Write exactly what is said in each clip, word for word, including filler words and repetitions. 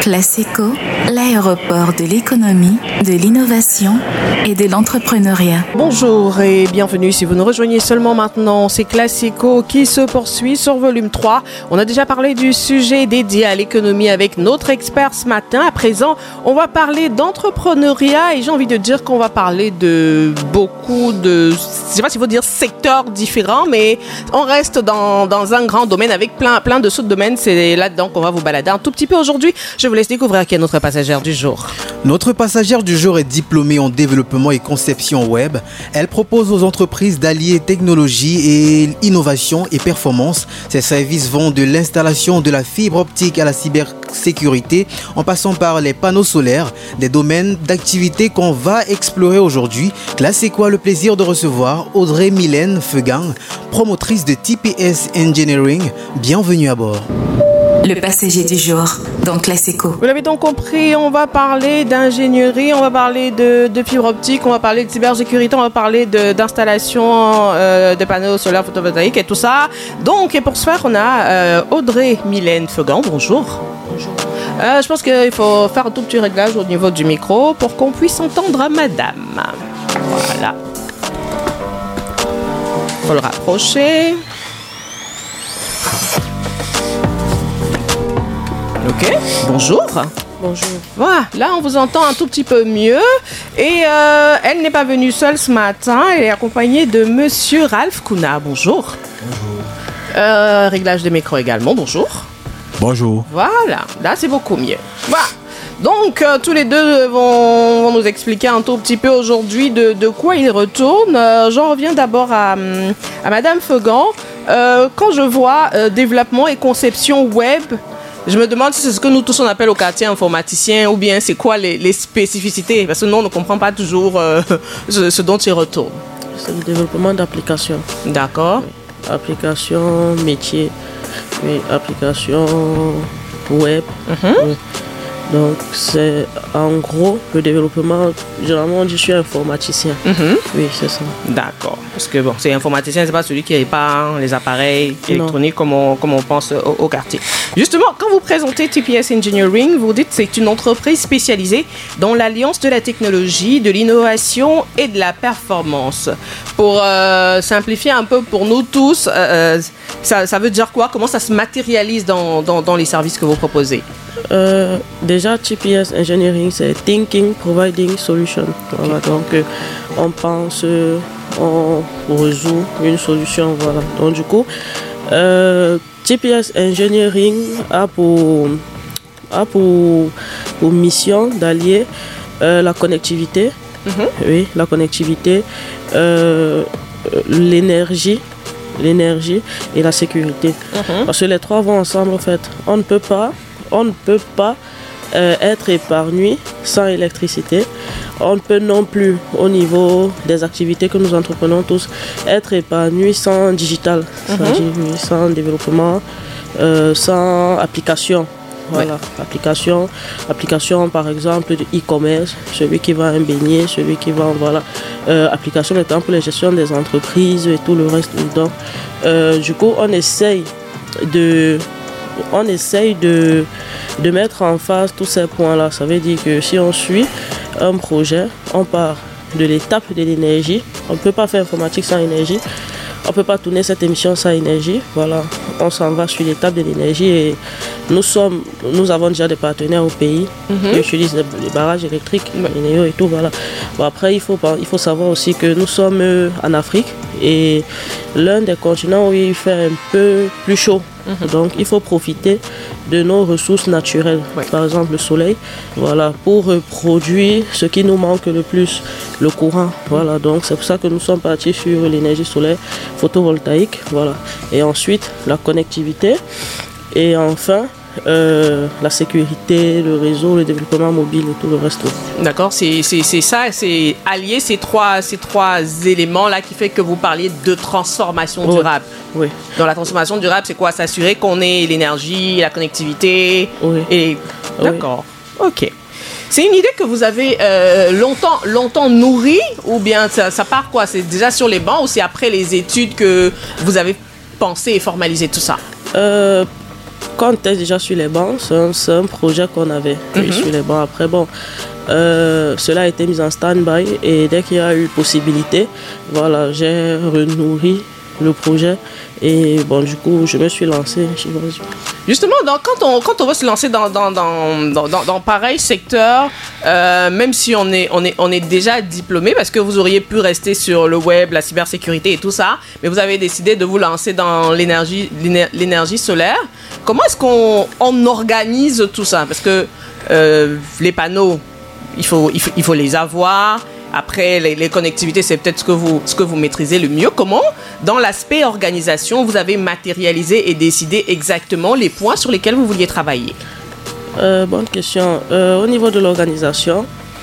Classico, l'aéroport de l'économie, de l'innovation et de l'entrepreneuriat. Bonjour et bienvenue. Si vous nous rejoignez seulement maintenant, c'est Classico qui se poursuit sur volume trois. On a déjà parlé du sujet dédié à l'économie avec notre expert ce matin. À présent, on va parler d'entrepreneuriat et j'ai envie de dire qu'on va parler de beaucoup de, je ne sais pas s'il faut dire secteurs différents, mais on reste dans, dans un grand domaine avec plein, plein de sous-domaines. C'est là-dedans qu'on va vous balader un tout petit peu aujourd'hui. Je vous laisse découvrir qui est notre passagère du jour. Notre passagère du jour est diplômée en développement et conception web. Elle propose aux entreprises d'allier technologie et innovation et performance. Ses services vont de l'installation de la fibre optique à la cybersécurité en passant par les panneaux solaires, des domaines d'activité qu'on va explorer aujourd'hui. Classico a le plaisir de recevoir Audrey Mylène Fegang, promotrice de T P S Engineering. Bienvenue à bord. Le passager du jour dans Classico. Vous l'avez donc compris, on va parler d'ingénierie, on va parler de, de fibre optique, on va parler de cybersécurité, on va parler de, d'installation euh, de panneaux solaires photovoltaïques et tout ça. Donc, et pour ce faire, on a euh, Audrey Mylène Fegang. Bonjour. Bonjour. Euh, je pense qu'il faut faire un tout petit réglage au niveau du micro pour qu'on puisse entendre madame. Voilà. Il faut le rapprocher. Ok, bonjour. Bonjour. Voilà, là on vous entend un tout petit peu mieux. Et euh, elle n'est pas venue seule ce matin, elle est accompagnée de monsieur Ralph Kuna. Bonjour. Bonjour. Euh, réglage de micro également, bonjour. Bonjour. Voilà, là c'est beaucoup mieux. Voilà. Donc euh, tous les deux vont, vont nous expliquer un tout petit peu aujourd'hui de, de quoi ils retournent. Euh, j'en reviens d'abord à, à madame Fegang. Euh, quand je vois euh, développement et conception web, je me demande si c'est ce que nous tous on appelle au quartier informaticien ou bien c'est quoi les, les spécificités, parce que nous on ne comprend pas toujours euh, ce, ce dont il retourne. C'est le développement d'applications. D'accord. Oui. Applications, métiers, oui, applications web. Mm-hmm. Oui. Donc c'est en gros le développement, généralement on dit je suis informaticien. Mm-hmm. Oui, c'est ça. D'accord. Parce que bon, c'est informaticien, c'est pas celui qui répare les appareils électroniques comme on, comme on pense au, au quartier. Justement, quand vous présentez T P S Engineering, vous dites que c'est une entreprise spécialisée dans l'alliance de la technologie, de l'innovation et de la performance. Pour euh, simplifier un peu pour nous tous, euh, ça, ça veut dire quoi? Comment ça se matérialise dans, dans, dans les services que vous proposez? Euh, déjà, T P S Engineering, c'est Thinking, Providing Solution. Voilà, okay. Donc, euh, on pense, euh, on résout une solution. Voilà. Donc, du coup, euh, T P S Engineering a pour, a pour, pour mission d'allier euh, la connectivité, mm-hmm. oui, la connectivité, euh, l'énergie, l'énergie et la sécurité. Mm-hmm. Parce que les trois vont ensemble, en fait. On ne peut pas On ne peut pas euh, être épargné sans électricité. On ne peut non plus, au niveau des activités que nous entreprenons tous, être épargné sans digital, mm-hmm. c'est-à-dire sans développement, euh, sans application. Voilà, ouais. application, application par exemple de e-commerce, celui qui va un beignet, celui qui va, voilà, euh, application étant pour la gestion des entreprises et tout le reste. Donc, euh, du coup, on essaye de On essaye de, de mettre en face tous ces points-là. Ça veut dire que si on suit un projet, on part de l'étape de l'énergie. On ne peut pas faire informatique sans énergie. On ne peut pas tourner cette émission sans énergie. Voilà, on s'en va sur l'étape de l'énergie et nous, sommes, nous avons déjà des partenaires au pays mm-hmm. qui utilisent les, les barrages électriques, ouais. les néos et tout. Voilà. Bon, après, il faut, il faut savoir aussi que nous sommes en Afrique et l'un des continents où il fait un peu plus chaud. Mm-hmm. Donc, il faut profiter de nos ressources naturelles, ouais. par exemple le soleil, voilà, pour produire ce qui nous manque le plus, le courant. Voilà, donc c'est pour ça que nous sommes partis sur l'énergie solaire photovoltaïque, voilà. Et ensuite, la connectivité. Et enfin, euh, la sécurité, le réseau, le développement mobile et tout le reste. D'accord, c'est, c'est, c'est ça, c'est allier ces trois, ces trois éléments-là qui fait que vous parliez de transformation oui. durable. Oui. Dans la transformation durable, c'est quoi? S'assurer qu'on ait l'énergie, la connectivité. Oui. Et... D'accord, oui. Ok. C'est une idée que vous avez euh, longtemps, longtemps nourrie ou bien ça, ça part quoi? C'est déjà sur les bancs ou c'est après les études que vous avez pensé et formalisé tout ça? euh, quand on était déjà sur les bancs, c'est un, c'est un projet qu'on avait mm-hmm. sur les bancs. Après, bon, euh, cela a été mis en stand-by et dès qu'il y a eu possibilité, voilà, j'ai renourri le projet et bon, du coup, je me suis lancé chez Vas-y. Justement, donc, quand, on, quand on va se lancer dans, dans, dans, dans, dans, dans pareil secteur, euh, même si on est, on, est, on est déjà diplômé, parce que vous auriez pu rester sur le web, la cybersécurité et tout ça, mais vous avez décidé de vous lancer dans l'énergie, l'énergie solaire. Comment est-ce qu'on on organise tout ça? Parce que euh, les panneaux, il faut, il faut, il faut les avoir. Après, les, les connectivités, c'est peut-être ce que, vous, ce que vous maîtrisez le mieux. Comment, dans l'aspect organisation, vous avez matérialisé et décidé exactement les points sur lesquels vous vouliez travailler? euh, Bonne question. Euh, au niveau de l'organisation,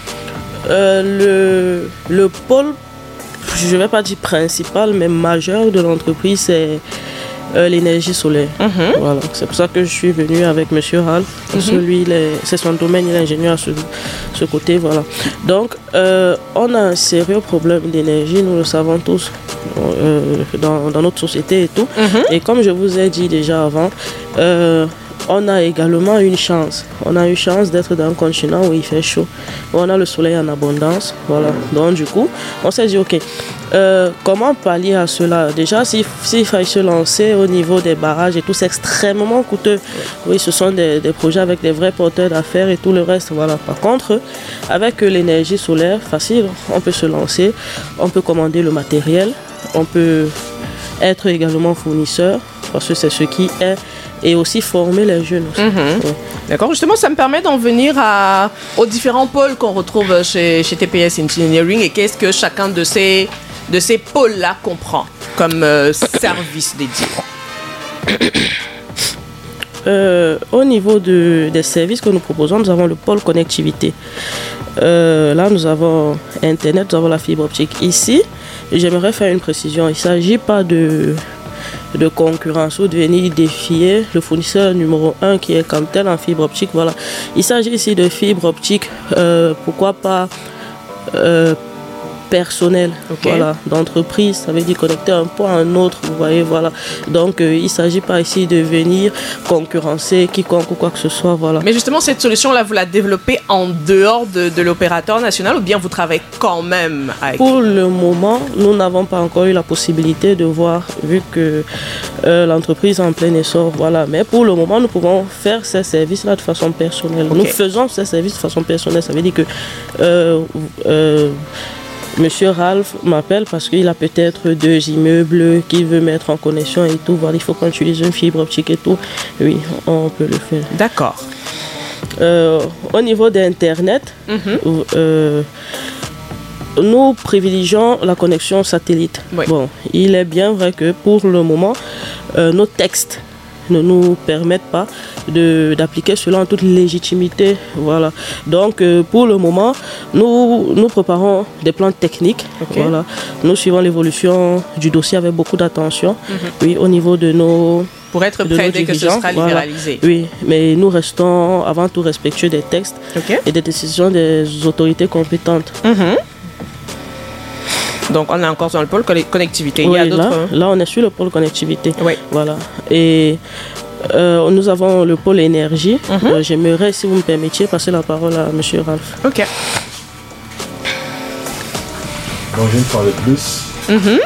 euh, le, le pôle, je ne vais pas dire principal, mais majeur de l'entreprise, c'est euh, l'énergie solaire. Mm-hmm. Voilà. C'est pour ça que je suis venu avec M. Ralph. Mm-hmm. Lui, il est, c'est son domaine, il est ingénieur à ce, ce côté. Voilà. Donc, euh, on a un sérieux problème d'énergie, nous le savons tous, euh, dans, dans notre société et tout. Mm-hmm. Et comme je vous ai dit déjà avant, euh, on a également une chance. On a une chance d'être dans un continent où il fait chaud. Où on a le soleil en abondance. Voilà. Donc, du coup, on s'est dit, OK, euh, comment pallier à cela? Déjà, s'il, s'il fallait se lancer au niveau des barrages et tout, c'est extrêmement coûteux. Oui, ce sont des, des projets avec des vrais porteurs d'affaires et tout le reste. Voilà. Par contre, avec l'énergie solaire, facile, on peut se lancer. On peut commander le matériel. On peut être également fournisseur. Parce que c'est ce qui est, et aussi former les jeunes. Aussi. Mm-hmm. Ouais. D'accord, justement, ça me permet d'en venir à, aux différents pôles qu'on retrouve chez, chez T P S Engineering et qu'est-ce que chacun de ces, de ces pôles-là comprend comme euh, service dédié. Euh, au niveau de, des services que nous proposons, nous avons le pôle connectivité. Euh, là, nous avons Internet, nous avons la fibre optique. Ici, j'aimerais faire une précision. Il ne s'agit pas de... de concurrence ou de venir défier le fournisseur numéro un qui est comme tel en fibre optique. Voilà. Il s'agit ici de fibre optique, euh, pourquoi pas euh, personnel, okay. Voilà, d'entreprise, ça veut dire connecter un point à un autre, vous voyez, voilà. Donc, euh, il ne s'agit pas ici de venir concurrencer quiconque ou quoi que ce soit, voilà. Mais justement, cette solution-là, vous la développez en dehors de, de l'opérateur national ou bien vous travaillez quand même avec... Pour le moment, nous n'avons pas encore eu la possibilité de voir, vu que euh, l'entreprise est en plein essor, voilà. Mais pour le moment, nous pouvons faire ces services-là de façon personnelle. Okay. Nous faisons ces services de façon personnelle, ça veut dire que... Euh, euh, Monsieur Ralph m'appelle parce qu'il a peut-être deux immeubles qu'il veut mettre en connexion et tout. Voilà, il faut qu'on utilise une fibre optique et tout. Oui, on peut le faire. D'accord. Euh, au niveau d'Internet, mm-hmm. euh, nous privilégions la connexion satellite. Oui. Bon, il est bien vrai que pour le moment, euh, nos textes ne nous permettent pas de, d'appliquer cela en toute légitimité. Voilà. Donc, euh, pour le moment, nous, nous préparons des plans techniques. Okay. Voilà. Nous suivons l'évolution du dossier avec beaucoup d'attention. Mm-hmm. Oui, au niveau de nos... Pour être prêt dès que ce sera libéralisé. Voilà. Oui, mais nous restons avant tout respectueux des textes okay. et des décisions des autorités compétentes. Mm-hmm. Donc, on est encore sur le pôle connectivité. Oui, il y a d'autres... là, là, on est sur le pôle connectivité. Oui. Voilà. Et euh, nous avons le pôle énergie. Mm-hmm. Euh, j'aimerais, si vous me permettiez, passer la parole à M. Ralph. OK. Donc, je vais parler plus. Mm-hmm.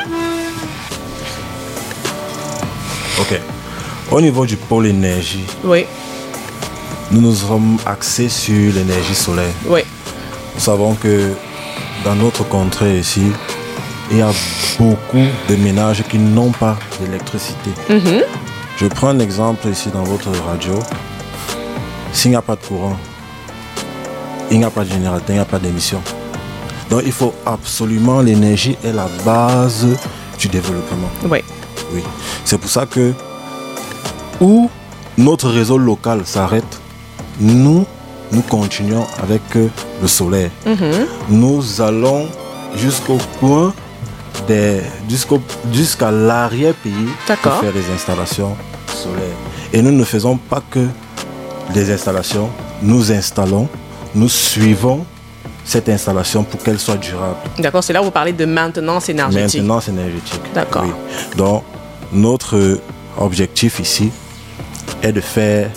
OK. Au niveau du pôle énergie, oui. nous nous sommes axés sur l'énergie solaire. Oui. Nous savons que dans notre contrée ici, il y a beaucoup de ménages qui n'ont pas d'électricité. Mm-hmm. Je prends un exemple ici dans votre radio. S'il n'y a pas de courant, il n'y a pas de générateur, il n'y a pas d'émission. Donc il faut absolument, l'énergie est la base du développement. Oui. Oui. C'est pour ça que où notre réseau local s'arrête, nous, nous continuons avec le solaire. Mm-hmm. Nous allons jusqu'au coin des, jusqu'au, jusqu'à l'arrière-pays pour faire des installations solaires. Et nous ne faisons pas que des installations, nous installons, nous suivons cette installation pour qu'elle soit durable. D'accord, c'est là où vous parlez de maintenance énergétique. Maintenance énergétique. D'accord. Oui. Donc, notre objectif ici est de faire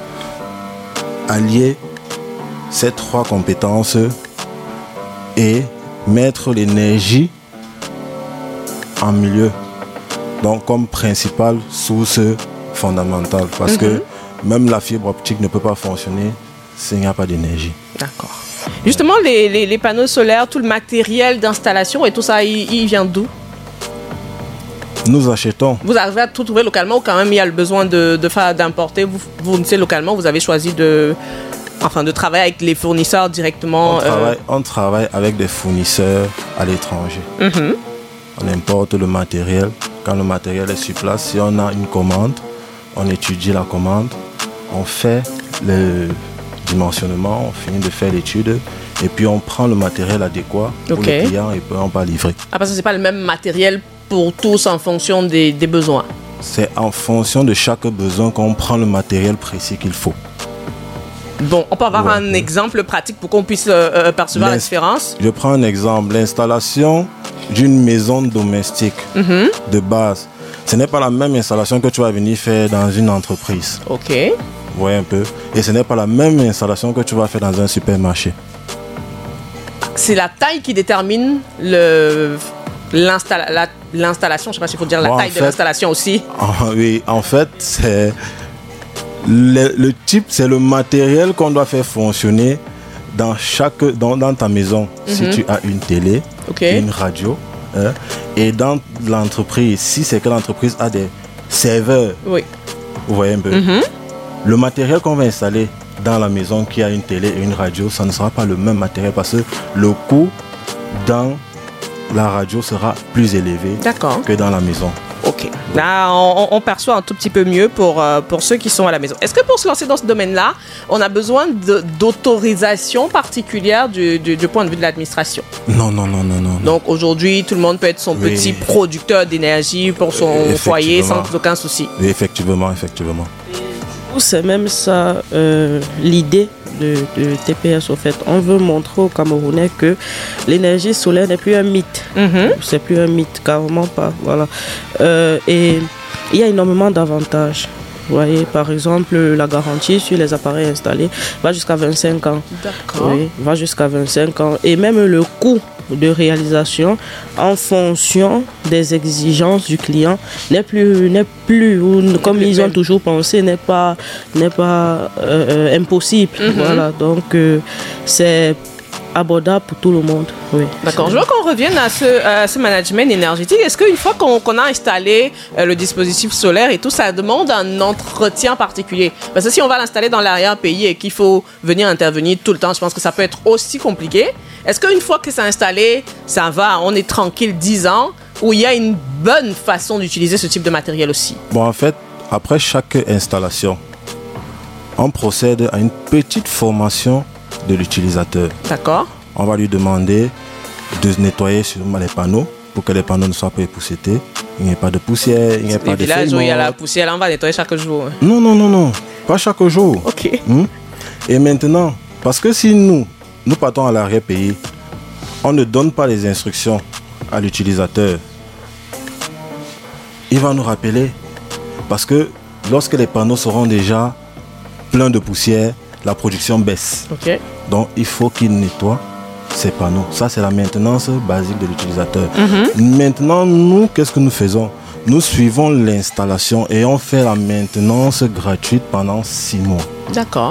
allier ces trois compétences et mettre l'énergie en milieu. Donc comme principale source fondamentale. Parce mm-hmm. que même la fibre optique ne peut pas fonctionner s'il n'y a pas d'énergie. D'accord. Justement, les, les, les panneaux solaires, tout le matériel d'installation et tout ça, il, il vient d'où? Nous achetons. Vous arrivez à tout trouver localement ou quand même il y a le besoin de, de faire, d'importer? Vous fournissez localement, vous avez choisi de, enfin, de travailler avec les fournisseurs directement? On travaille, euh... on travaille avec des fournisseurs à l'étranger. Mm-hmm. On importe le matériel. Quand le matériel est sur place, si on a une commande, on étudie la commande, on fait le dimensionnement, on finit de faire l'étude et puis on prend le matériel adéquat pour okay. le client et puis on va livrer. Ah, parce que ce n'est pas le même matériel pour tous en fonction des, des besoins? C'est en fonction de chaque besoin qu'on prend le matériel précis qu'il faut. Bon, on peut avoir ouais. un exemple pratique pour qu'on puisse euh, percevoir la différence? Je prends un exemple. L'installation d'une maison domestique mm-hmm. de base, ce n'est pas la même installation que tu vas venir faire dans une entreprise. Ok. Vous voyez un peu. Et ce n'est pas la même installation que tu vas faire dans un supermarché. C'est la taille qui détermine le... L'installa- la, l'installation, je ne sais pas s'il faut dire la bon, taille fait, de l'installation aussi. En, oui, en fait, c'est le, le type, c'est le matériel qu'on doit faire fonctionner dans, chaque, dans, dans ta maison. Mm-hmm. Si tu as une télé, okay. une radio, hein, et dans l'entreprise, si c'est que l'entreprise a des serveurs, oui. vous voyez un peu, mm-hmm. le matériel qu'on va installer dans la maison qui a une télé et une radio, ça ne sera pas le même matériel parce que le coût dans la radio sera plus élevé D'accord. que dans la maison. Ok. Là, on, on perçoit un tout petit peu mieux pour, euh, pour ceux qui sont à la maison. Est-ce que pour se lancer dans ce domaine-là, on a besoin de, d'autorisation particulière du, du, du point de vue de l'administration? Non, non, non, non, non. Donc aujourd'hui, tout le monde peut être son oui. petit producteur d'énergie pour son foyer sans aucun souci. Oui, effectivement, effectivement. C'est même ça euh, l'idée de, de T P S au fait. On veut montrer aux Camerounais que l'énergie solaire n'est plus un mythe. Mm-hmm. C'est plus un mythe, carrément pas. Voilà. Euh, et il y a énormément d'avantages. Vous voyez, par exemple, la garantie sur les appareils installés va jusqu'à vingt-cinq ans. D'accord. Oui, va jusqu'à vingt-cinq ans. Et même le coût de réalisation en fonction des exigences du client n'est plus, n'est plus ou, comme ils ont toujours pensé, n'est pas, n'est pas euh, impossible. Mm-hmm. Voilà, donc euh, c'est abordable pour tout le monde. Oui. D'accord. Je veux qu'on revienne à ce, à ce management énergétique. Est-ce qu'une fois qu'on, qu'on a installé euh, le dispositif solaire et tout, ça demande un entretien particulier? Parce que si on va l'installer dans l'arrière-pays et qu'il faut venir intervenir tout le temps, je pense que ça peut être aussi compliqué. Est-ce qu'une fois que c'est installé, ça va, on est tranquille dix ans, ou il y a une bonne façon d'utiliser ce type de matériel aussi? Bon, en fait, après chaque installation, on procède à une petite formation de l'utilisateur. D'accord. On va lui demander de nettoyer sûrement les panneaux pour que les panneaux ne soient pas époussetés. Il n'y ait pas de poussière, il n'y ait pas de feuilles mortes. Les villages où il y a la poussière, là, on va nettoyer chaque jour. Non, non, non, non. Pas chaque jour. Ok. Hmm? Et maintenant, parce que si nous, nous partons à l'arrière-pays, on ne donne pas les instructions à l'utilisateur, il va nous rappeler. Parce que lorsque les panneaux seront déjà pleins de poussière, la production baisse. Okay. Donc, il faut qu'il nettoie ces panneaux. Ça, c'est la maintenance basique de l'utilisateur. Mm-hmm. Maintenant, nous, qu'est-ce que nous faisons? Nous suivons l'installation et on fait la maintenance gratuite pendant six mois. D'accord.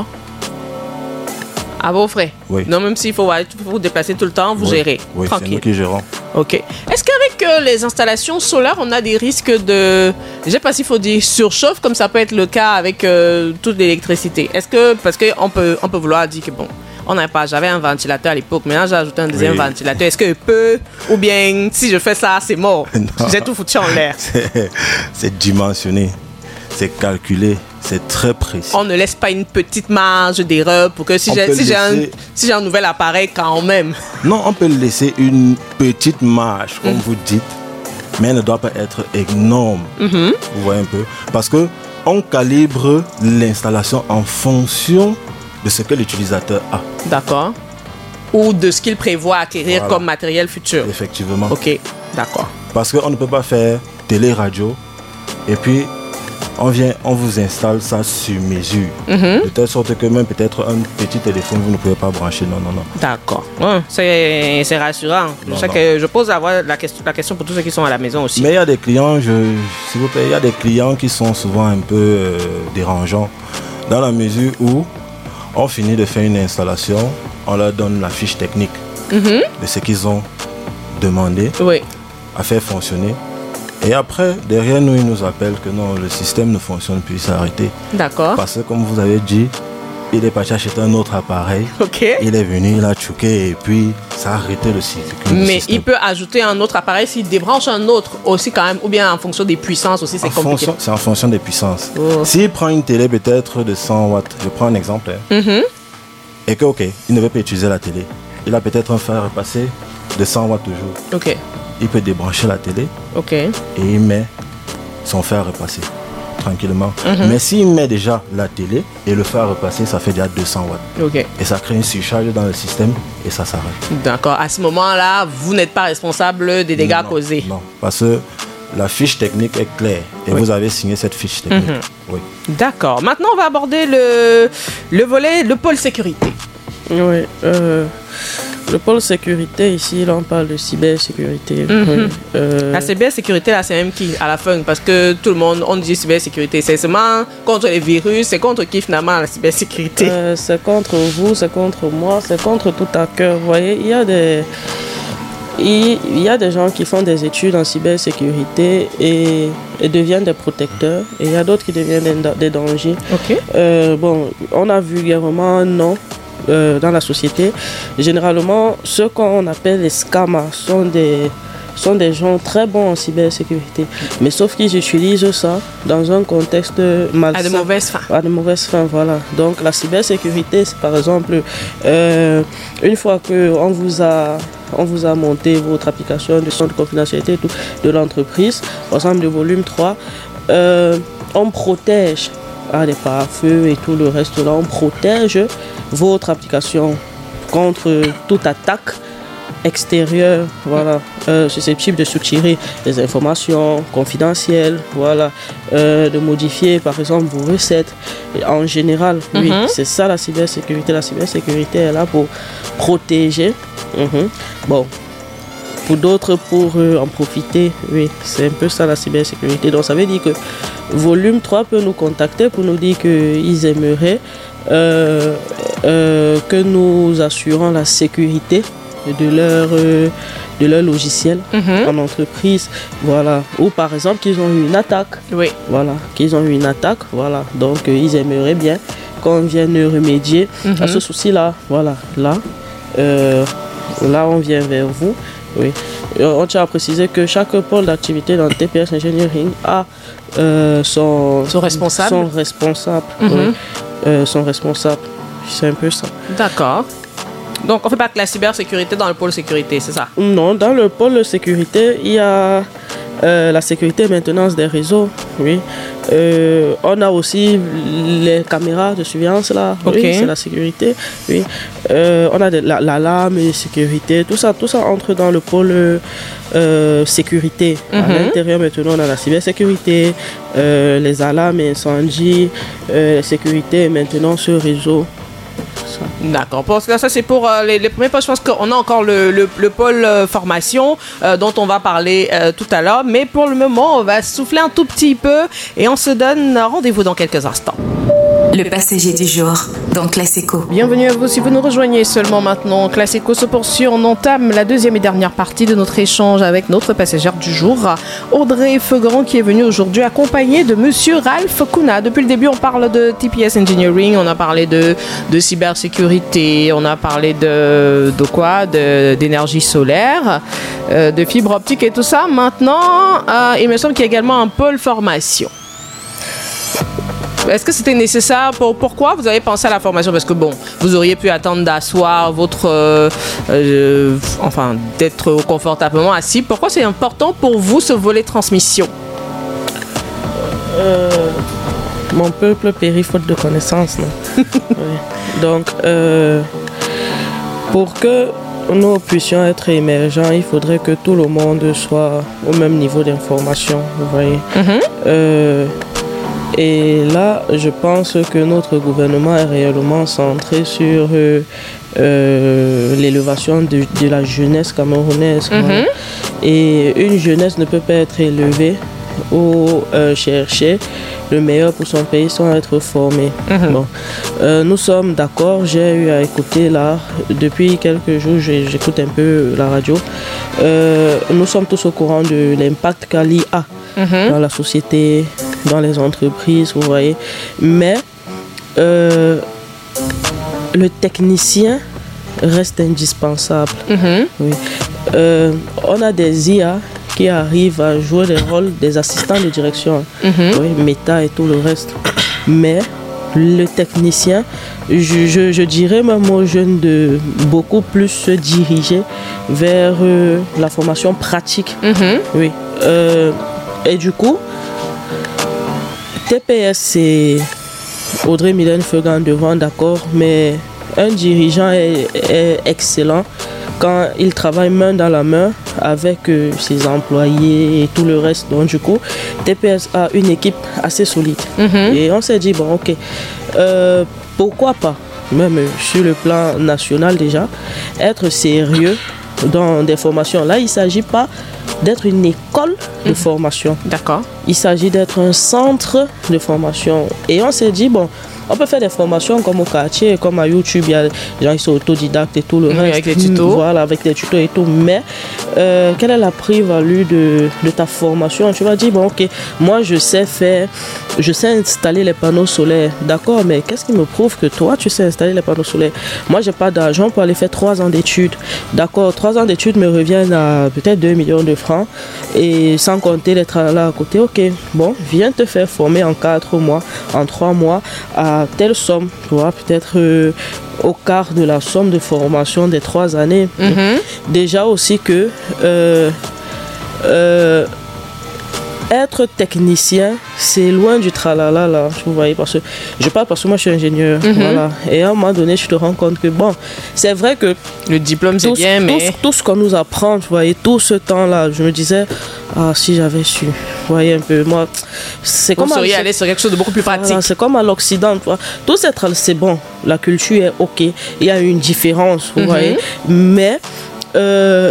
À vos frais? Oui. Non, même s'il faut vous déplacer tout le temps, vous oui. gérez. Oui, tranquille. C'est nous qui gérons. Ok. Est-ce qu'avec euh, les installations solaires, on a des risques de, je ne sais pas s'il faut dire surchauffe, comme ça peut être le cas avec euh, toute l'électricité? Est-ce que, parce qu'on peut, on peut vouloir dire que bon, on n'a pas, j'avais un ventilateur à l'époque, maintenant j'ai ajouté un deuxième oui. ventilateur. Est-ce que peut, ou bien si je fais ça, c'est mort? J'ai tout foutu en l'air. C'est, c'est dimensionné, c'est calculé. C'est très précis. On ne laisse pas une petite marge d'erreur pour que si, j'ai, si, laisser... j'ai, un, si j'ai un nouvel appareil quand même. Non, on peut laisser une petite marge, comme mmh. vous dites, mais elle ne doit pas être énorme. Mmh. Vous voyez un peu? Parce qu'on calibre l'installation en fonction de ce que l'utilisateur a. D'accord. Ou de ce qu'il prévoit acquérir voilà. comme matériel futur. Effectivement. Ok, d'accord. Parce qu'on ne peut pas faire télé-radio et puis on vient, on vous installe ça sur mesure. Mm-hmm. De telle sorte que même peut-être un petit téléphone, vous ne pouvez pas brancher. Non, non, non. D'accord. Ouais, c'est, c'est rassurant. Non, je, non. que je pose la, la, question, la question pour tous ceux qui sont à la maison aussi. Mais il y a des clients, je, s'il vous plaît, il y a des clients qui sont souvent un peu euh, dérangeants dans la mesure où on finit de faire une installation, on leur donne la fiche technique Mm-hmm. de ce qu'ils ont demandé Oui. à faire fonctionner. Et après, derrière nous, ils nous appellent que non, le système ne fonctionne plus, il s'est arrêté. D'accord. Parce que comme vous avez dit, il est parti acheter un autre appareil. Ok. Il est venu, il a choqué et puis ça a arrêté le cycle. Mais il peut ajouter un autre appareil s'il débranche un autre aussi quand même, ou bien en fonction des puissances aussi, c'est En compliqué. fonction- C'est en fonction des puissances. Oh. S'il prend une télé peut-être de cent watts, je prends un exemple, hein, Mhm. et que ok, il ne veut pas utiliser la télé. Il a peut-être un fer à repasser de cent watts toujours. Ok. Il peut débrancher la télé Ok. et il met son fer à repasser tranquillement. Mhm. Mais s'il met déjà la télé et le fer à repasser, ça fait déjà deux cents watts. Ok. Et ça crée une surcharge dans le système et ça s'arrête. D'accord. À ce moment-là, vous n'êtes pas responsable des dégâts Non, causés. Non, parce que la fiche technique est claire et Oui. vous avez signé cette fiche technique. Mhm. Oui. D'accord. Maintenant, on va aborder le, le volet, le pôle sécurité. Oui, euh, le pôle sécurité, ici, là, on parle de cybersécurité. Mhm. Oui, euh, La cybersécurité, là, c'est même qui à la fin? Parce que tout le monde, on dit cybersécurité. C'est seulement contre les virus, c'est contre qui finalement la cybersécurité? euh, c'est contre vous, c'est contre moi, c'est contre tout à cœur. Vous voyez, il y a des... Il il y a des gens qui font des études en cybersécurité et, et deviennent des protecteurs. Et il y a d'autres qui deviennent des, des dangers. Ok. Euh, bon, on a vulgairement un nom euh, dans la société. Généralement, ceux qu'on appelle les scammers sont des, sont des gens très bons en cybersécurité. Mais sauf qu'ils utilisent ça dans un contexte malsain. À de mauvaises fins. À de mauvaises fins, voilà. Donc la cybersécurité, c'est par exemple, euh, une fois qu'on vous a... On vous a monté votre application de centre de confidentialité et tout, de l'entreprise, par exemple de volume trois. Euh, on protège ah, les pare-feux et tout le reste là. On protège votre application contre toute attaque extérieure, voilà, euh, susceptible de soutirer des informations confidentielles, voilà, euh, de modifier par exemple vos recettes. Et en général, oui, Mhm. c'est ça la cybersécurité. La cybersécurité est là pour protéger. Mhm. Bon, pour d'autres, pour euh, en profiter, oui, c'est un peu ça la cybersécurité. Donc ça veut dire que Volume trois peut nous contacter pour nous dire qu'ils aimeraient euh, euh, que nous assurons la sécurité de leur, euh, de leur logiciel Mhm. en entreprise, voilà. Ou par exemple qu'ils ont eu une attaque, Oui. voilà, qu'ils ont eu une attaque, voilà. Donc euh, ils aimeraient bien qu'on vienne remédier Mhm. à ce souci-là, voilà. Là, euh, là on vient vers vous, oui. Et on tient à préciser que chaque pôle d'activité dans T P S Engineering a euh, son, Son responsable. son responsable, Mhm. oui. Euh, son responsable. C'est un peu ça. D'accord. Donc, on fait pas que la cybersécurité dans le pôle sécurité, c'est ça? Non, dans le pôle sécurité, il y a euh, la sécurité et maintenance des réseaux. Oui. Euh, on a aussi les caméras de surveillance là. Ok. Oui, c'est la sécurité. Oui. Euh, on a de, la, l'alarme et sécurité. Tout ça, tout ça entre dans le pôle euh, sécurité. À Mhm. l'intérieur, maintenant, on a la cybersécurité, euh, les alarmes et incendies, euh, sécurité et maintenance réseau. Ça. D'accord. Parce que ça, c'est pour euh, les, les premiers postes. Je pense qu'on a encore le, le, le pôle euh, formation euh, dont on va parler euh, tout à l'heure. Mais pour le moment, on va souffler un tout petit peu et on se donne rendez-vous dans quelques instants. Le passager du jour dans Classico. Bienvenue à vous si vous nous rejoignez seulement maintenant. Classico se poursuit, on entame la deuxième et dernière partie de notre échange avec notre passagère du jour, Audrey Feugrand, qui est venue aujourd'hui accompagnée de Monsieur Ralph Kuna. Depuis le début, on parle de T P S Engineering, on a parlé de, de cybersécurité, on a parlé de, de quoi de, d'énergie solaire, euh, de fibre optique et tout ça. Maintenant, euh, il me semble qu'il y a également un pôle formation. Est-ce que c'était nécessaire pour, Pourquoi vous avez pensé à la formation? Parce que bon, vous auriez pu attendre d'asseoir votre... Euh, euh, enfin, d'être confortablement assis. Pourquoi c'est important pour vous ce volet transmission? Euh, mon peuple périt faute de connaissances. Non? Oui. Donc, euh, pour que nous puissions être émergents, il faudrait que tout le monde soit au même niveau d'information. Vous voyez. Mm-hmm. Euh, Et là, je pense que notre gouvernement est réellement centré sur euh, euh, l'élévation de, de la jeunesse camerounaise. Mm-hmm. Voilà. Et une jeunesse ne peut pas être élevée ou euh, chercher le meilleur pour son pays sans être formé. Mm-hmm. Bon. Euh, nous sommes d'accord, j'ai eu à écouter là, depuis quelques jours, j'écoute un peu la radio. Euh, nous sommes tous au courant de l'impact qu'a l'I A mm-hmm. dans la société, dans les entreprises, vous voyez. Mais euh, le technicien reste indispensable. Mm-hmm. Oui. Euh, on a des I A qui arrivent à jouer le rôle des assistants de direction, mm-hmm. oui, Meta et tout le reste. Mais le technicien, je, je, je dirais même aux jeunes de beaucoup plus se diriger vers euh, la formation pratique. Mm-hmm. Oui. Euh, et du coup, T P S, c'est Audrey Mylène Fegan devant, d'accord, mais un dirigeant est, est excellent quand il travaille main dans la main avec euh, ses employés et tout le reste. Donc du coup, T P S a une équipe assez solide. Mm-hmm. Et on s'est dit, bon ok, euh, pourquoi pas, même sur le plan national déjà, être sérieux dans des formations. Là, il ne s'agit pas d'être une école de mmh. formation. D'accord. Il s'agit d'être un centre de formation. Et on s'est dit, bon, on peut faire des formations comme au quartier, comme à YouTube, il y a des gens qui sont autodidactes et tout le oui, reste. Avec les tutos. Voilà, avec les tutos et tout. Mais euh, quelle est la plus-value de, de ta formation? Tu vas dire, bon, ok, moi je sais faire, je sais installer les panneaux solaires. D'accord, mais qu'est-ce qui me prouve que toi, tu sais installer les panneaux solaires? Moi, j'ai pas d'argent pour aller faire trois ans d'études. D'accord, trois ans d'études me reviennent à peut-être deux millions de francs. Et sans compter les travaux à côté, ok, bon, viens te faire former en quatre mois, en trois mois, à telle somme, tu vois, peut-être euh, au quart de la somme de formation des trois années. Mm-hmm. Déjà aussi que euh, euh, être technicien, c'est loin du tralala là, vous voyez, parce que je parle parce que moi je suis ingénieur, mm-hmm. voilà. Et à un moment donné, je te rends compte que bon, c'est vrai que le diplôme c'est bien, mais tout, tout ce qu'on nous apprend, vous voyez, tout ce temps-là, je me disais, ah si j'avais su, vous voyez un peu, moi, c'est vous comme seriez allé sur quelque chose de beaucoup plus pratique. Voilà, c'est comme à l'Occident, tu vois. Tout c'est, c'est bon, la culture est ok, il y a une différence, vous mm-hmm. voyez, mais euh,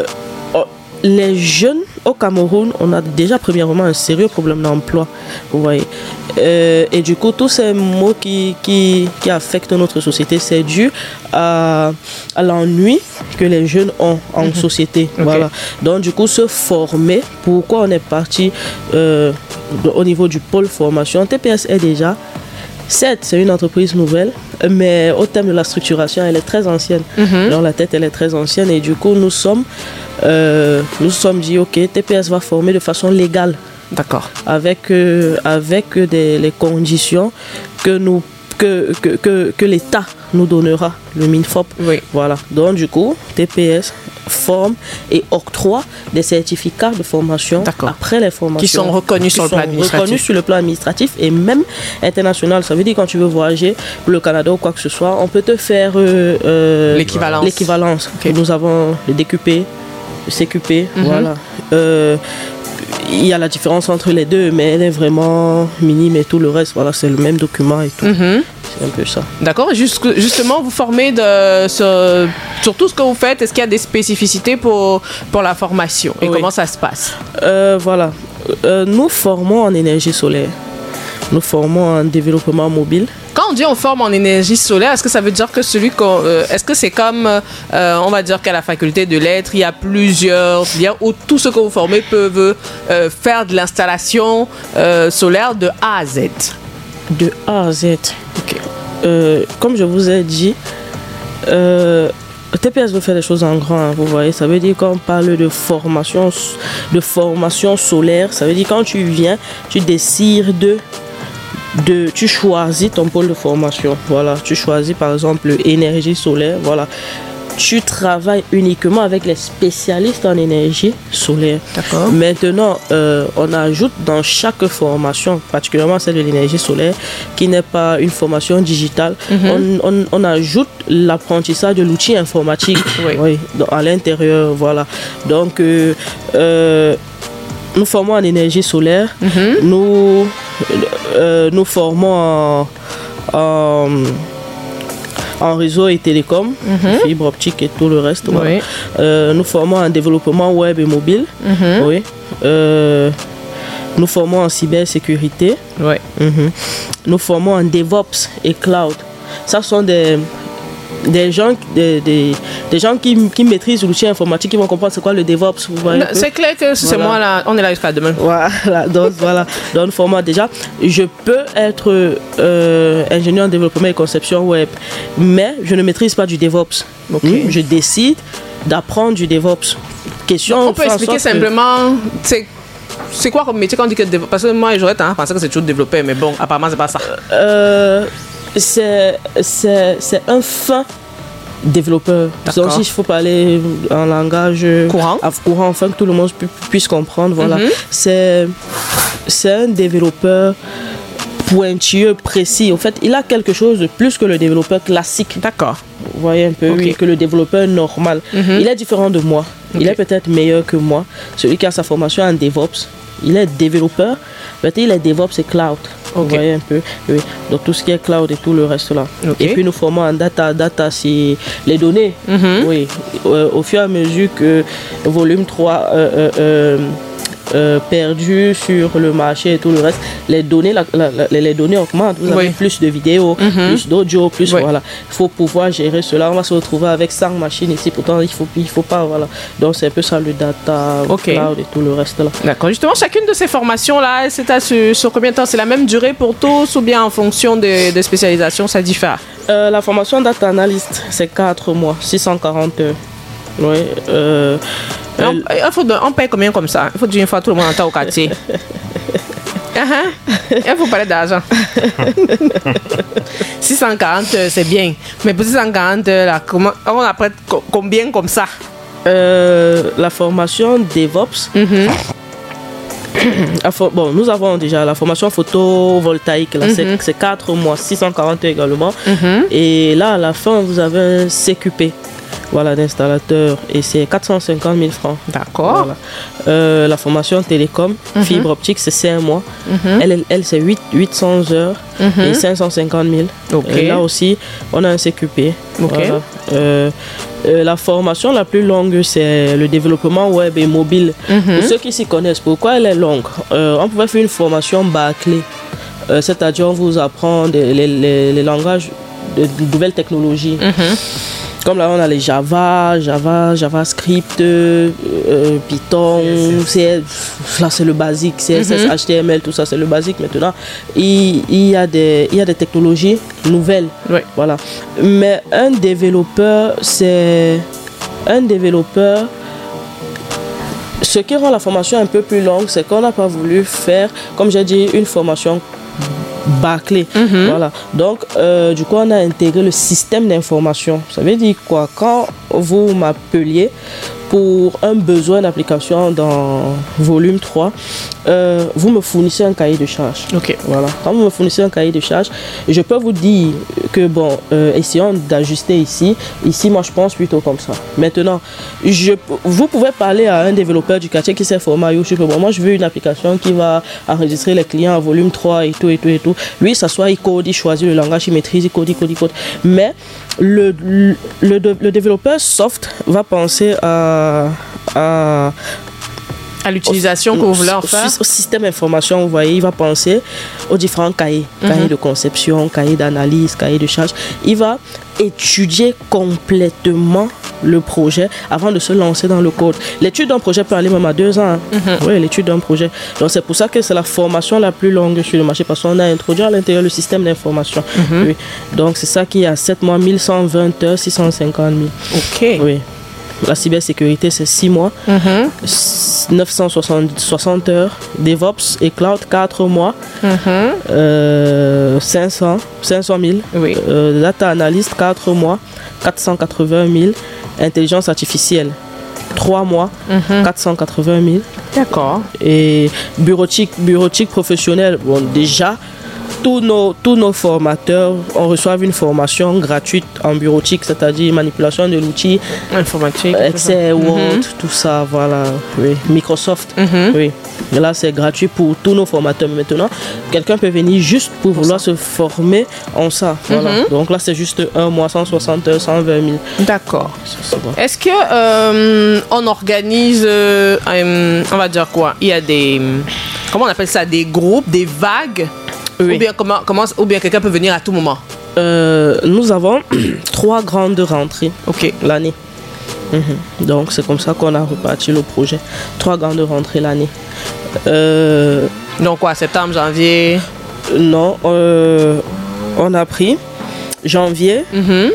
les jeunes au Cameroun, on a déjà premièrement un sérieux problème d'emploi, vous voyez. Euh, et du coup, tous ces mots qui, qui, qui affectent notre société, c'est dû à, à l'ennui que les jeunes ont en mm-hmm. société. Okay. Voilà. Donc, du coup, se former, pourquoi on est parti euh, au niveau du pôle formation? T P S est déjà, certes, c'est une entreprise nouvelle, mais au terme de la structuration, elle est très ancienne. Mm-hmm. Dans la tête, elle est très ancienne. Et du coup, nous sommes, euh, nous sommes dit, ok, T P S va former de façon légale. D'accord. Avec, euh, avec des, les conditions que, nous, que, que, que, que l'État nous donnera, le MINFOP. Oui. Voilà. Donc, du coup, T P S forme et octroie des certificats de formation. D'accord. Après les formations. Qui sont reconnus qui sur le plan administratif. Reconnus sur le plan administratif et même international. Ça veut dire quand tu veux voyager pour le Canada ou quoi que ce soit, on peut te faire euh, euh, l'équivalence. l'équivalence. Okay. Nous avons le D Q P, le C Q P, mm-hmm. voilà. Euh, il y a la différence entre les deux, mais elle est vraiment minime et tout le reste, voilà, c'est le même document et tout. Mm-hmm. C'est un peu ça. D'accord. Juste, justement, vous formez de, sur, sur tout ce que vous faites. Est-ce qu'il y a des spécificités pour, pour la formation? Et oui. Comment ça se passe? euh, Voilà. Euh, nous formons en énergie solaire. Nous formons en développement mobile. Quand on dit on forme en énergie solaire, est-ce que ça veut dire que celui qu'on, euh, est-ce que c'est comme, euh, on va dire qu'à la faculté de lettres, il y a plusieurs liens où tous ceux que vous formez peuvent euh, faire de l'installation euh, solaire de A à Z? De A à Z. Ok. Euh, comme je vous ai dit, euh, T P S veut faire des choses en grand, hein, vous voyez. Ça veut dire qu'on parle de formation, de formation solaire. Ça veut dire quand tu viens, tu décides de De, tu choisis ton pôle de formation, voilà, tu choisis par exemple énergie solaire, voilà, tu travailles uniquement avec les spécialistes en énergie solaire. D'accord. Maintenant, euh, on ajoute dans chaque formation, particulièrement celle de l'énergie solaire, qui n'est pas une formation digitale, mm-hmm. on, on, on ajoute l'apprentissage de l'outil informatique oui. Oui, à l'intérieur, voilà. Donc, euh, euh, nous formons en énergie solaire, mm-hmm. nous... euh, nous formons en, en, en réseau et télécom, mm-hmm. fibre optique et tout le reste. Voilà. Oui. Euh, nous formons en développement web et mobile. Mm-hmm. Oui. Euh, nous formons en cybersécurité. Oui. Mm-hmm. Nous formons en DevOps et cloud. Ça sont des, des gens, des, des, des gens qui, qui maîtrisent l'outil informatique, qui vont comprendre c'est quoi le DevOps. Vous voyez. C'est clair que c'est voilà. moi là, on est là jusqu'à demain. Voilà, donc voilà, dans le format déjà, je peux être euh, ingénieur en développement et conception web, mais je ne maîtrise pas du DevOps. Okay. Je décide d'apprendre du DevOps. Question. Donc, on peut expliquer simplement, c'est c'est quoi comme métier quand on dit que dévelop... parce que moi j'aurais tendance à penser que c'est toujours développeur, mais bon, apparemment c'est pas ça. Euh, c'est c'est c'est un fin développeur. Donc si il faut parler en langage courant, courant afin que tout le monde pu, puisse comprendre, voilà. Mm-hmm. C'est c'est un développeur pointilleux, précis. En fait, il a quelque chose de plus que le développeur classique. D'accord. Vous voyez un peu, okay. oui, que le développeur normal. Mm-hmm. Il est différent de moi. Okay. Il est peut-être meilleur que moi. Celui qui a sa formation en DevOps, il est développeur, peut-être il est DevOps et cloud. Okay. Vous voyez un peu, oui. Donc tout ce qui est cloud et tout le reste là. Okay. Et puis nous formons en data. Data, c'est les données. Mm-hmm. Oui. Euh, au fur et à mesure que volume trois euh, euh, euh, Euh, perdu sur le marché et tout le reste, les données, la, la, la, les données augmentent. Vous avez oui. plus de vidéos, mm-hmm. plus d'audio, plus oui. voilà. Il faut pouvoir gérer cela. On va se retrouver avec cent machines ici. Pourtant, il faut, il faut pas, voilà. Donc c'est un peu ça le data, okay. cloud et tout le reste là. D'accord. Justement, chacune de ces formations là, c'est à sur, sur combien de temps? C'est la même durée pour tous ou bien en fonction des de spécialisations, ça diffère? Euh, la formation data analyst, c'est quatre mois, six cent quarante heures. Oui. Euh, on, il faut, on paye combien comme ça? Il faut dire une fois tout le monde entend au quartier. uh-huh. Il faut parler d'argent. six cent quarante, c'est bien. Mais pour six cent quarante, là, comment, on apprend combien comme ça? euh, La formation DevOps. Mm-hmm. Bon, nous avons déjà la formation photovoltaïque, là, mm-hmm. c'est quatre mois, six cent quarante également. Mm-hmm. Et là, à la fin, vous avez un C Q P. Voilà, d'installateur, et c'est quatre cent cinquante mille francs. D'accord. Voilà. Euh, la formation télécom, mm-hmm. fibre optique, c'est cinq mois. Mm-hmm. Elle, elle, c'est huit cents heures mm-hmm. et cinq cent cinquante mille. Okay. Et là aussi, on a un C Q P. Okay. Voilà. Euh, euh, la formation la plus longue, c'est le développement web et mobile. Mm-hmm. Pour ceux qui s'y connaissent, pourquoi elle est longue? euh, On pouvait faire une formation bâclée. Euh, c'est-à-dire, on vous apprend des, les, les, les langages de, de nouvelles technologies. Mm-hmm. Comme là, on a les Java, Java, JavaScript, euh, Python, C S S, là c'est le basique, C S S, mm-hmm. H T M L, tout ça c'est le basique maintenant. Il, il, y a des, il y a des technologies nouvelles. Oui. Voilà. Mais un développeur, c'est un développeur. Ce qui rend la formation un peu plus longue, c'est qu'on n'a pas voulu faire, comme j'ai dit, une formation bâclée. Mm-hmm. Voilà. Donc, euh, du coup, on a intégré le système d'information. Ça veut dire quoi? Quand vous m'appeliez pour un besoin d'application dans volume trois, euh, vous me fournissez un cahier de charge. Ok. Voilà. Quand vous me fournissez un cahier de charge, je peux vous dire que, bon, euh, essayons d'ajuster ici. Ici, moi, je pense plutôt comme ça. Maintenant, je, vous pouvez parler à un développeur du quartier qui s'est formé à YouTube. Bon, moi, je veux une application qui va enregistrer les clients en volume trois et tout, et tout, et tout. Lui, ça soit, il code, il choisit le langage, il maîtrise, il code, il code, il code. Mais le, le, le, le développeur soft va penser à, à à l'utilisation au, que vous voulez en faire. Au système d'information, vous voyez, il va penser aux différents cahiers. Mm-hmm. Cahiers de conception, cahiers d'analyse, cahiers de charge. Il va étudier complètement le projet avant de se lancer dans le code. L'étude d'un projet peut aller même à deux ans. Hein. Mm-hmm. Oui, l'étude d'un projet. Donc c'est pour ça que c'est la formation la plus longue sur le marché, parce qu'on a introduit à l'intérieur le système d'information. Mm-hmm. Oui. Donc c'est ça qui est à sept mois, mille cent vingt heures, six cent cinquante mille. Ok. Oui. La cybersécurité, c'est six mois, mm-hmm. neuf cent soixante heures. DevOps et Cloud, quatre mois, mm-hmm. euh, cinq cents mille. Oui. Euh, data Analyst, quatre mois, quatre cent quatre-vingt mille. Intelligence artificielle, trois mois, mm-hmm. quatre cent quatre-vingt mille. D'accord. Et bureautique, bureautique professionnelle, bon, déjà, tous nos, tous nos formateurs, on reçoit une formation gratuite en bureautique, c'est-à-dire manipulation de l'outil informatique, Excel, Word, mm-hmm. tout ça, voilà, oui. Microsoft, mm-hmm. oui. Et là, c'est gratuit pour tous nos formateurs. Maintenant, quelqu'un peut venir juste pour, pour vouloir ça. se former en ça. Voilà. Mm-hmm. Donc là, c'est juste un mois, cent soixante heures, cent vingt mille. D'accord. C'est bon. Est-ce que euh, on organise, euh, euh, on va dire quoi? Il y a des, comment on appelle ça, des groupes, des vagues, oui. ou bien comment, comment, ou bien quelqu'un peut venir à tout moment. Euh, nous avons trois grandes rentrées. Ok. L'année. Mm-hmm. Donc c'est comme ça qu'on a reparti le projet. Trois grandes rentrées l'année. Euh, Donc quoi, septembre, janvier? Non, euh, on a pris janvier, mm-hmm.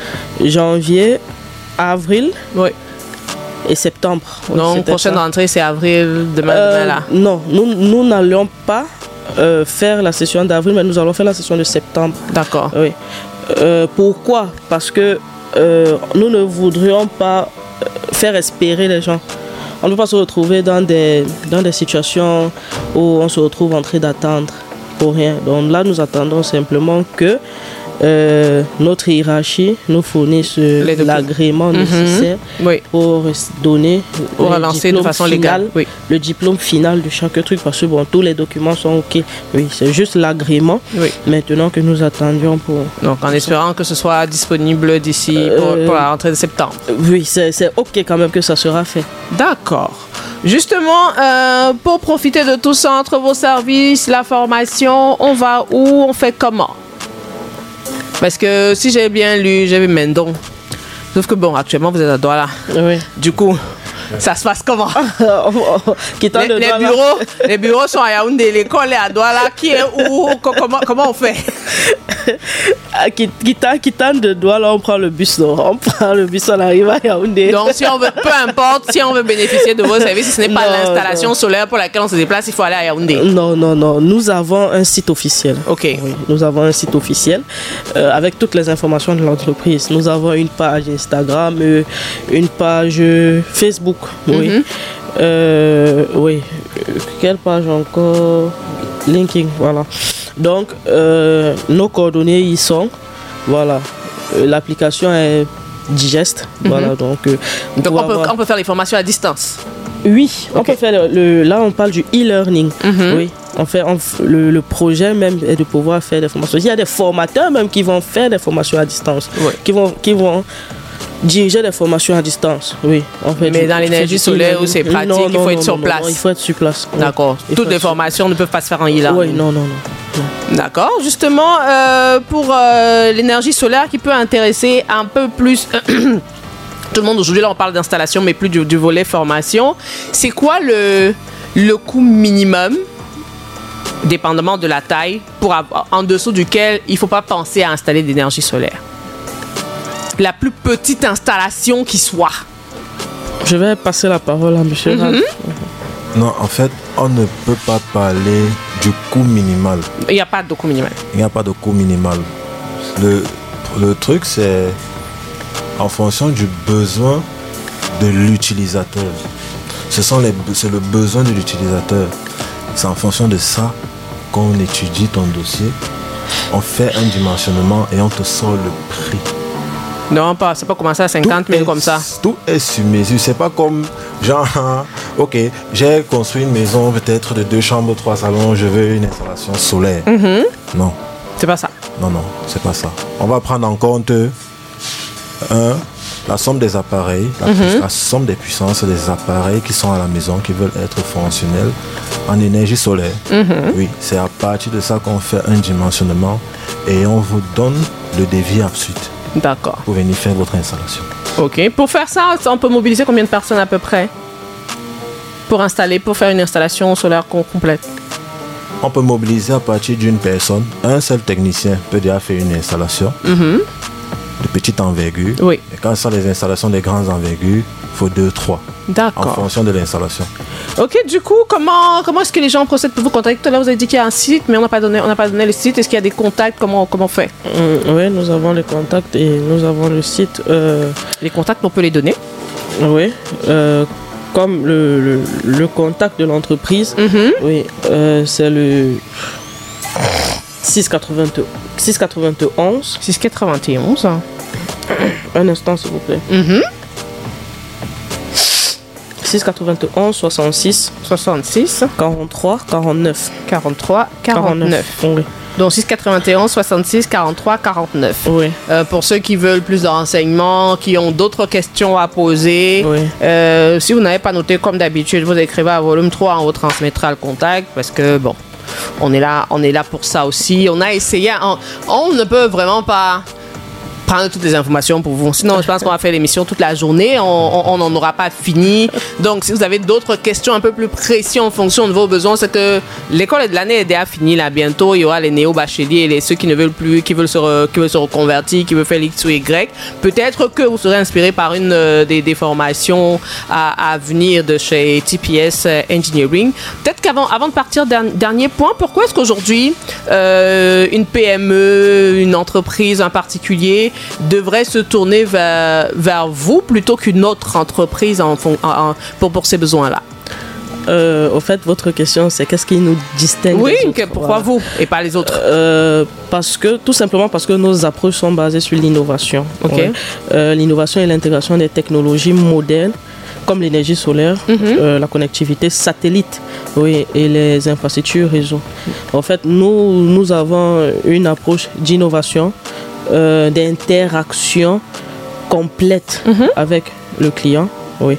janvier, avril, oui. et septembre. Donc prochaine ça. rentrée c'est avril, demain, euh, demain là. Non, nous nous n'allions pas euh, faire la session d'avril, mais nous allons faire la session de septembre. D'accord. Oui. Euh, pourquoi? Parce que euh, nous ne voudrions pas faire espérer les gens. On ne peut pas se retrouver dans des, dans des situations où on se retrouve en train d'attendre pour rien. Donc là, nous attendons simplement que euh, notre hiérarchie nous fournisse l'agrément mm-hmm. nécessaire oui. pour donner pour relancer de façon final, légale oui. le diplôme final de chaque truc, parce que bon, tous les documents sont OK. Oui, c'est juste l'agrément oui. maintenant que nous attendions pour... Donc en espérant que ce soit disponible d'ici pour, euh, pour la rentrée de septembre. Oui, c'est, c'est OK quand même que ça sera fait. D'accord. Justement, euh, pour profiter de tout ça, entre vos services, la formation, on va où, on fait comment? Parce que si j'ai bien lu, j'ai vu Mendon. Sauf que bon, actuellement, vous êtes à Douala. Oui. Du coup, ça se passe comment? les, les, bureaux, les bureaux sont à Yaoundé, l'école est à Douala. Qui est où? Comment, comment on fait? Quittant de Douala, on prend le bus. Non. On prend le bus, on arrive à Yaoundé. Donc, si on veut, peu importe, si on veut bénéficier de vos services, si ce n'est pas non, l'installation non. solaire pour laquelle on se déplace, il faut aller à Yaoundé. Non, non, non. Nous avons un site officiel. OK. Oui, nous avons un site officiel euh, avec toutes les informations de l'entreprise. Nous avons une page Instagram, euh, une page Facebook. Oui. Mm-hmm. Euh, oui. Quelle page encore? LinkedIn, voilà. Donc, euh, nos coordonnées y sont. Voilà. Euh, l'application est digeste. Mm-hmm. Voilà. Donc, euh, donc on, peut, avoir... on peut faire les formations à distance. Oui, okay. On peut faire le, le, là on parle du e-learning. Mm-hmm. Oui, on fait on, le, le projet même est de pouvoir faire des formations. Il y a des formateurs même qui vont faire des formations à distance, oui. qui vont qui vont diriger des formations à distance. Oui, on fait mais du, dans l'énergie solaire où c'est pratique, non, non, il faut non, être non, sur non, place. Non, il faut être sur place. D'accord. Oui. Toutes les formations sur... ne peuvent pas se faire en e-learning. Oui, non, non, non. non. D'accord. Justement, euh, pour euh, l'énergie solaire qui peut intéresser un peu plus. Tout le monde aujourd'hui, là on parle d'installation, mais plus du, du volet formation. C'est quoi le, le coût minimum, dépendamment de la taille, pour avoir, en dessous duquel il ne faut pas penser à installer de l'énergie solaire? La plus petite installation qui soit. Je vais passer la parole à M. Mm-hmm. Non, en fait, on ne peut pas parler du coût minimal. Il n'y a pas de coût minimal. Il n'y a pas de coût minimal. Le, le truc, c'est en fonction du besoin de l'utilisateur. Ce sont les, c'est le besoin de l'utilisateur. C'est en fonction de ça qu'on étudie ton dossier, on fait un dimensionnement et on te sort le prix. Non, pas, c'est pas commencer à cinquante mille comme ça. Tout est sur mesure. C'est pas comme genre, ok, j'ai construit une maison peut-être de deux chambres, trois salons, je veux une installation solaire. Mm-hmm. Non. C'est pas ça. Non, non, c'est pas ça. On va prendre en compte un, la somme des appareils, la, mm-hmm. la somme des puissances des appareils qui sont à la maison, qui veulent être fonctionnels en énergie solaire. Mm-hmm. Oui, c'est à partir de ça qu'on fait un dimensionnement et on vous donne le devis ensuite. D'accord. Pour venir faire votre installation. Ok. Pour faire ça, on peut mobiliser combien de personnes à peu près pour installer, pour faire une installation solaire complète? On peut mobiliser à partir d'une personne. Un seul technicien peut déjà faire une installation mm-hmm. de petite envergure. Oui. Et quand ce sont les installations de grandes envergures, il faut deux, trois. D'accord. En fonction de l'installation. Ok, du coup, comment, comment est-ce que les gens procèdent pour vous contacter? Tout à l'heure, vous avez dit qu'il y a un site, mais on n'a pas donné, on n'a pas donné le site. Est-ce qu'il y a des contacts? Comment, comment on fait? euh, Oui, nous avons les contacts et nous avons le site. Euh... Les contacts, on peut les donner? Oui. Euh, comme le, le, le contact de l'entreprise, mm-hmm. oui, euh, c'est le... six quatre-vingt-onze. six quatre-vingt-onze. six quatre-vingt-onze. Un instant, s'il vous plaît. Mm-hmm. six quatre-vingt-onze, soixante-six. soixante-six. quarante-trois, quarante-neuf. quarante-trois, quarante-neuf. Oui. Donc six quatre-vingt-onze, soixante-six, quarante-trois, quarante-neuf. Oui. Euh, pour ceux qui veulent plus de renseignements, qui ont d'autres questions à poser, oui. euh, si vous n'avez pas noté comme d'habitude, vous écrivez à volume trois, on vous transmettra le contact parce que bon, on est là, on est là pour ça aussi. On a essayé, on, on ne peut vraiment pas prendre toutes les informations pour vous. Sinon, je pense qu'on va faire l'émission toute la journée. On n'en aura pas fini. Donc, si vous avez d'autres questions un peu plus précises en fonction de vos besoins, c'est que l'école de l'année est déjà finie là. Bientôt, il y aura les néo-bacheliers et les, ceux qui ne veulent plus, qui veulent se, re, qui veulent se reconvertir, qui veulent faire l'X ou Y. Peut-être que vous serez inspiré par une euh, des, des formations à, à venir de chez T P S Engineering. Peut-être qu'avant avant de partir, dernier point, pourquoi est-ce qu'aujourd'hui, euh, une P M E, une entreprise en particulier, devrait se tourner vers, vers vous plutôt qu'une autre entreprise en, en, en, pour, pour ces besoins-là? Euh, au fait, votre question, c'est qu'est-ce qui nous distingue oui, des autres? Que, pourquoi voilà. vous et pas les autres? euh, Parce que, tout simplement parce que nos approches sont basées sur l'innovation. Okay. Ouais. Euh, l'innovation et l'intégration des technologies modernes comme l'énergie solaire, mm-hmm. euh, la connectivité satellite, oui, et les infrastructures réseau. En fait, nous, nous avons une approche d'innovation, Euh, d'interaction complète mm-hmm. avec le client, oui,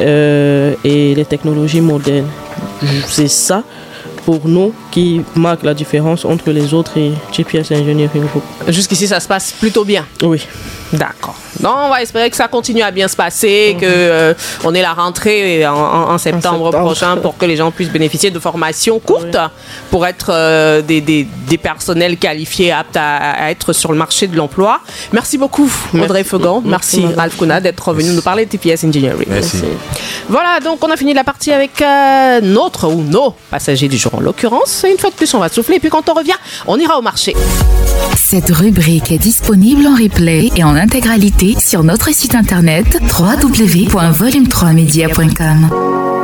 euh, et les technologies modernes. C'est ça, pour nous, qui marque la différence entre les autres et T P S Engineering Group. Jusqu'ici, ça se passe plutôt bien. Oui. D'accord. Donc, on va espérer que ça continue à bien se passer, mm-hmm. que euh, on ait la rentrée en, en, en, septembre en septembre prochain pour que les gens puissent bénéficier de formations courtes oui. pour être euh, des, des, des personnels qualifiés aptes à, à être sur le marché de l'emploi. Merci beaucoup, Audrey Fegan. Merci, Merci Ralph Kouna d'être revenu nous parler de T P S Engineering. Merci. Merci. Voilà, donc on a fini la partie avec euh, notre ou nos passagers du jour en l'occurrence. Une fois de plus, on va souffler et puis quand on revient, on ira au marché. Cette rubrique est disponible en replay et en intégralité sur notre site internet w w w point volume trois media point com.